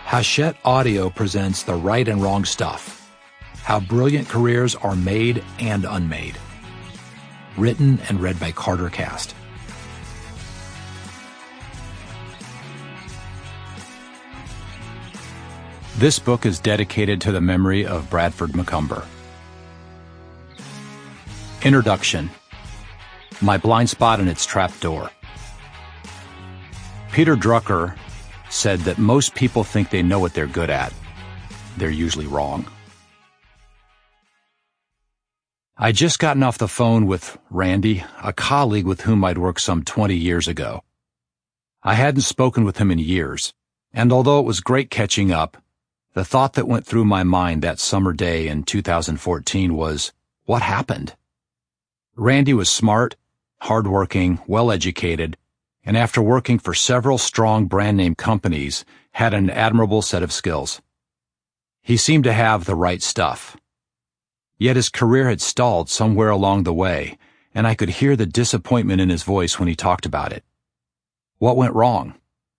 Hachette Audio presents The Right and Wrong Stuff. How brilliant careers are made and unmade. Written and read by Carter Cast. This book is dedicated to the memory of Bradford Macomber. Introduction. My blind spot and its trapdoor. Peter Drucker said that most people think they know what they're good at. They're usually wrong. I'd just gotten off the phone with Randy, a colleague with whom I'd worked some 20 years ago. I hadn't spoken with him in years, and although it was great catching up, the thought that went through my mind that summer day in 2014 was, what happened? Randy was smart, hardworking, well-educated, and after working for several strong brand-name companies, had an admirable set of skills. He seemed to have the right stuff. Yet his career had stalled somewhere along the way, and I could hear the disappointment in his voice when he talked about it. What went wrong?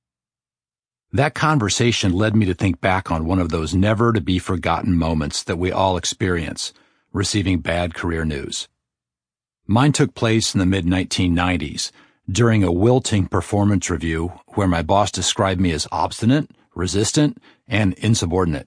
That conversation led me to think back on one of those never-to-be-forgotten moments that we all experience, receiving bad career news. Mine took place in the mid-1990s, during a wilting performance review where my boss described me as obstinate, resistant, and insubordinate.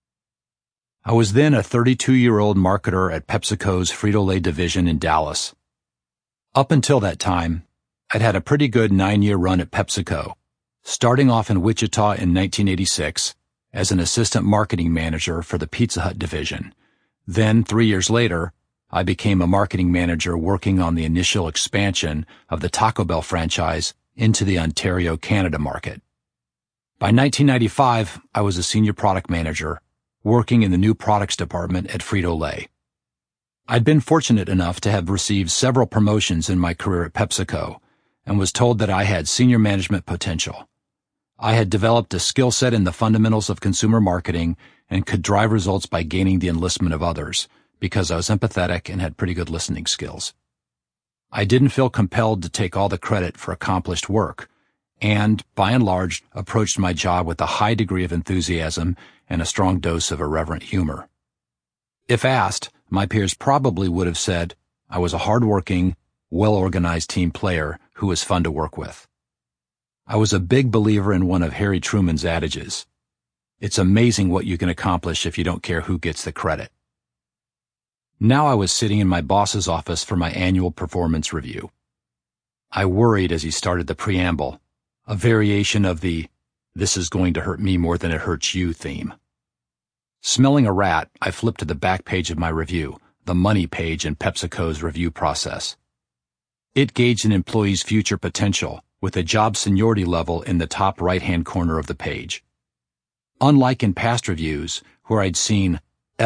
I was then a 32-year-old marketer at PepsiCo's Frito-Lay division in Dallas. Up until that time, I'd had a pretty good 9-year run at PepsiCo, starting off in Wichita in 1986 as an assistant marketing manager for the Pizza Hut division. Then, 3 years later, I became a marketing manager working on the initial expansion of the Taco Bell franchise into the Ontario, Canada market. By 1995, I was a senior product manager working in the new products department at Frito-Lay. I'd been fortunate enough to have received several promotions in my career at PepsiCo and was told that I had senior management potential. I had developed a skill set in the fundamentals of consumer marketing and could drive results by gaining the enlistment of others, because I was empathetic and had pretty good listening skills. I didn't feel compelled to take all the credit for accomplished work, and, by and large, approached my job with a high degree of enthusiasm and a strong dose of irreverent humor. If asked, my peers probably would have said I was a hard-working, well-organized team player who was fun to work with. I was a big believer in one of Harry Truman's adages. It's amazing what you can accomplish if you don't care who gets the credit. Now I was sitting in my boss's office for my annual performance review. I worried as he started the preamble, a variation of the "this is going to hurt me more than it hurts you" theme. Smelling a rat, I flipped to the back page of my review, the money page in PepsiCo's review process. It gauged an employee's future potential with a job seniority level in the top right-hand corner of the page. Unlike in past reviews, where I'd seen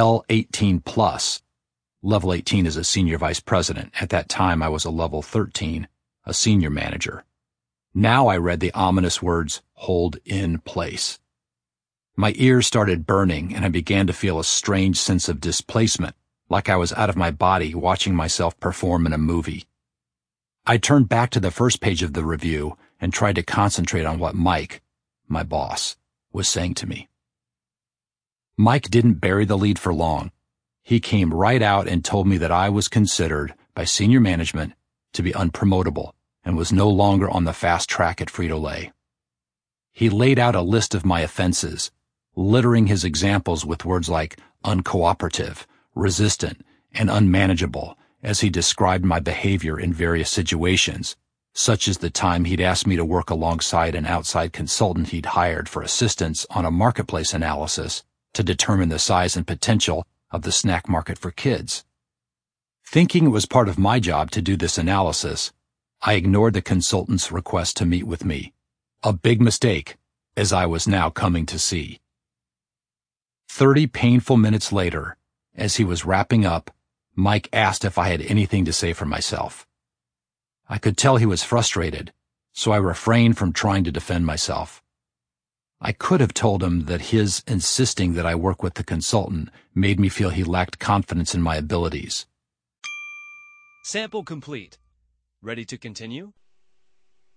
L18+, Level 18 is a senior vice president. At that time, I was a level 13, a senior manager. Now I read the ominous words, "hold in place." My ears started burning, and I began to feel a strange sense of displacement, like I was out of my body watching myself perform in a movie. I turned back to the first page of the review and tried to concentrate on what Mike, my boss, was saying to me. Mike didn't bury the lead for long. He came right out and told me that I was considered, by senior management, to be unpromotable and was no longer on the fast track at Frito-Lay. He laid out a list of my offenses, littering his examples with words like uncooperative, resistant, and unmanageable as he described my behavior in various situations, such as the time he'd asked me to work alongside an outside consultant he'd hired for assistance on a marketplace analysis to determine the size and potential of the snack market for kids. Thinking it was part of my job to do this analysis, I ignored the consultant's request to meet with me. A big mistake, as I was now coming to see. 30 painful minutes later, as he was wrapping up, Mike asked if I had anything to say for myself. I could tell he was frustrated, so I refrained from trying to defend myself. I could have told him that his insisting that I work with the consultant made me feel he lacked confidence in my abilities. Sample complete. Ready to continue?